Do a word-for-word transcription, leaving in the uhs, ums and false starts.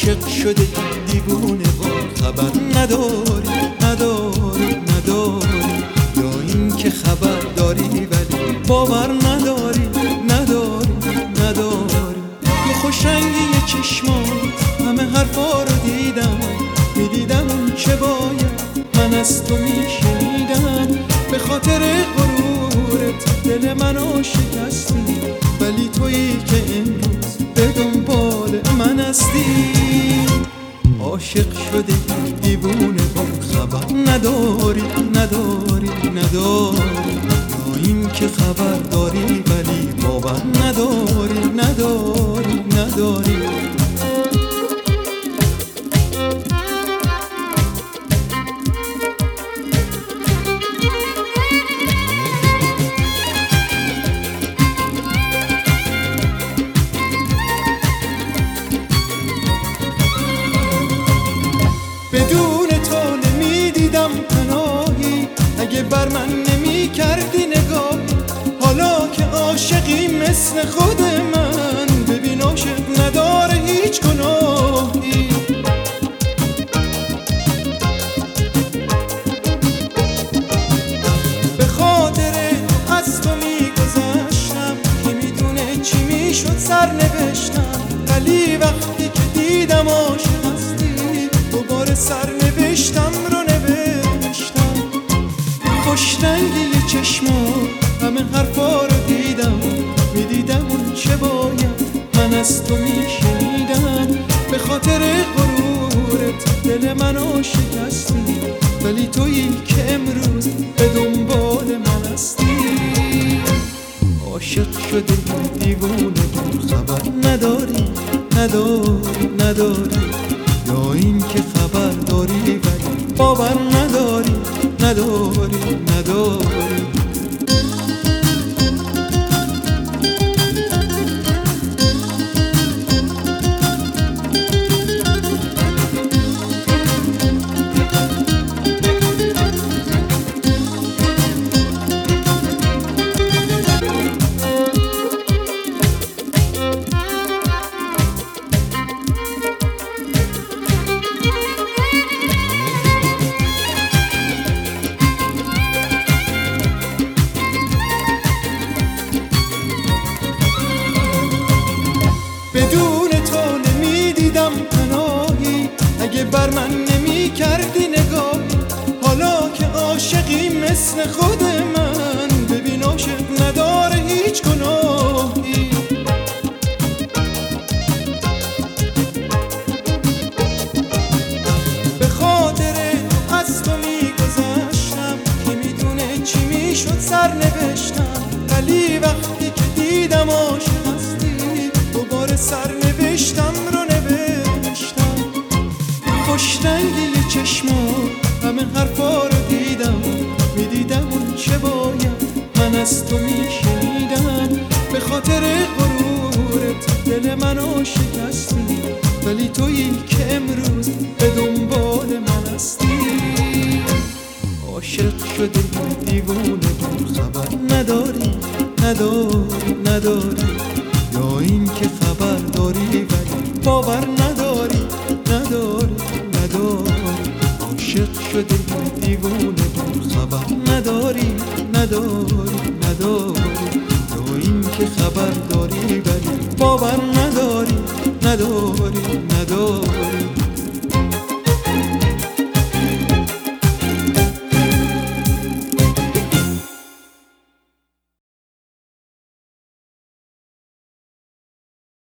عاشق شده دیوونه و خبر نداری نداری نداری، یا این که خبر داری ولی باور نداری نداری نداری. تو خوشنگی چشمات همه حرفا رو دیدم، میدیدم اون چه باید من از تو میشنیدم. به خاطر غرورت دل منو شکستی، ولی تویی که امروز به دنبال من هستی. عاشق شده دیوونه با خبر نداری نداری نداری، یا این که خبر داری ولی باور نداری نداری نداری. بدون تو نمیدیدم پناهی، اگه بر من نمی کردی نگاه. حالا که عاشقی مثل خود من، ببین عاشق نداره هیچ گناهی. به خاطر تو از تو میگذشتم، که میدونه چی میشد سر نوشتم. ولی وقتی که دیدم عاشق دوباره سر نوشتم رو نوشتم. خوشنگی چشما همه حرفا رو دیدم، میدیدم اون چه باید من از تو میشنیدم. به خاطر غرورت دل منو شکستی، ولی تویی که امروز به دنبال من هستی. عاشق شده دیوونه خبر نداری نداری نداری، یا این که خبر داری ولی باور نداری نداری نداری. بدون تو نمیدیدم پناهی، اگه بر من نمی کردی نگاه. حالا که عاشقی مثل خود من، ببین عاشق نداره هیچ گناهی. به خاطر تو از تو میگذشتم، که میدونه چی میشد سر نوشتم. ولی وقتی که دیدم عاشق هستی، دوباره سر نوشتم رو نوشتم. خوشنگی چشما همه حرفا رو دیدم، میدیدم اون چه باید من از تو میشنیدم. به خاطر غرورت دل منو شکستی، ولی تویی که امروز به دنبال من هستی. عاشق شده دیوونه خبر نداری نداری نداری، یا این که خبر داری ولی باور نداری نداری نداری. عاشق شده دیوونه خبر نداری نداری نداری، یا این که خبر داری ولی باور نداری نداری نداری.